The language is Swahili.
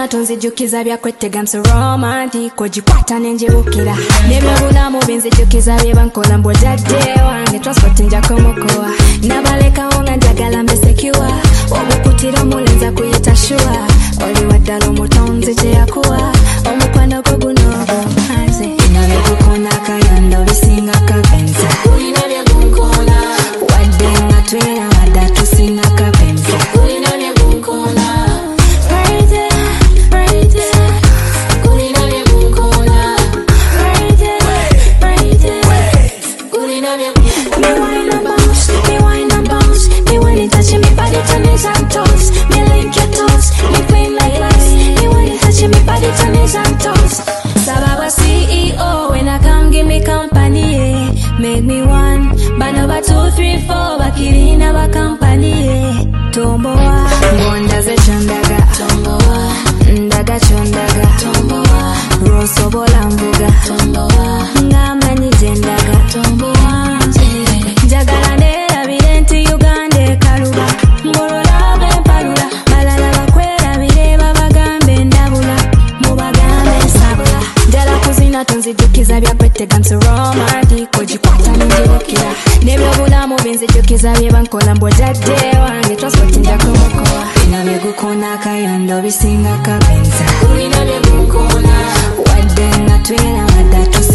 kuzina tonzijukiza byakwetega I'm so romantic ojikwata nenjibukira nebyobulamu binzijukiza byebankola mbwojadde wange transport njako mukowa nabalekawo nga njagala mbe secure obukutira omulenza kuyita sure oli waddala omutonzi kyeyakuwa omukwano gwo guno ogumaze nabekukona akayondo bisinga kabenza ulina byegunkona wadde nga twera wadda tusinga kabenza ulina byegunkona CEO when I come give me company, yeah. Make me one, but number 2, 3, 4, bakiri na ba company, yeah. Tomboa, wanda ze chandaga, tomboa, ndaga chondaga, tomboa, roso bolambuga, tomboa, ngamani jendaga, tomboa, jagala nera birenti Uganda kaluba, ngorola bempalula, balala bakwera bireba bagambe ndabula, mubagambe sabula, jala kuzina tonzijukiza byakwetega I'm so romantic ojikwata nenjibukira nebyobulamu binzijukiza byebankola mbwojadde wange transport njako mukowa nabyegukona akayondo bisinga kabenza ulina byegunkona wadde nga twera wadda